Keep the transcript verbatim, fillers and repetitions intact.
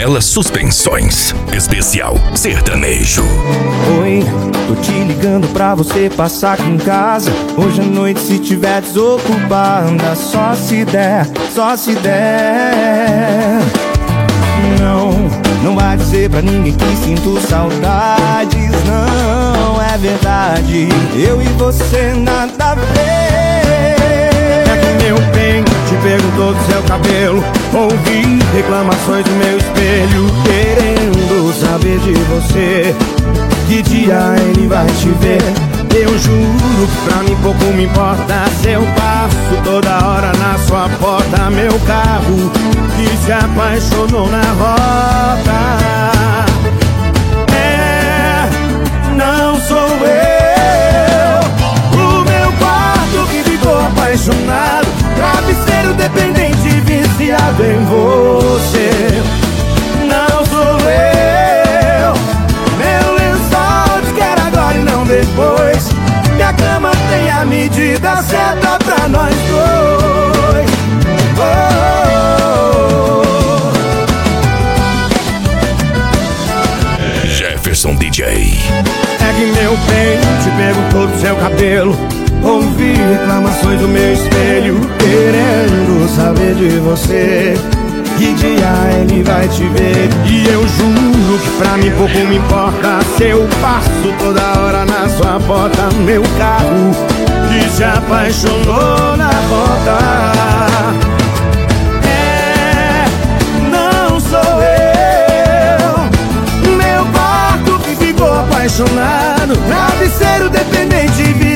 Janela Suspensões, especial sertanejo. Oi, tô te ligando pra você passar aqui em casa hoje à noite, se tiver desocupada. Só se der, só se der. Não, não vai dizer pra ninguém que sinto saudades. Não, é verdade, eu e você nada a ver. É que meu bem te perguntou do seu cabelo, ouvi reclamações do meu espelho, querendo saber de você, que dia ele vai te ver. Eu juro que pra mim pouco me importa se eu passo toda hora na sua porta. Meu carro que se apaixonou na rota. É, não sou eu. O meu quarto que ficou apaixonado, travesseiro dependente, viciado em você. Não sou eu. Meu lençol te quer agora e não depois. Minha cama tem a medida certa pra nós dois. Oh, oh. Jefferson D J. É que meu bem te perguntou do seu cabelo, ouvi reclamações do meu espelho, querendo saber de você, que dia ele vai te ver. E eu juro que pra mim pouco me importa se eu passo toda hora na sua porta. Meu carro que se apaixonou na rota. É, não sou eu. Meu quarto que ficou apaixonado, travesseiro dependente,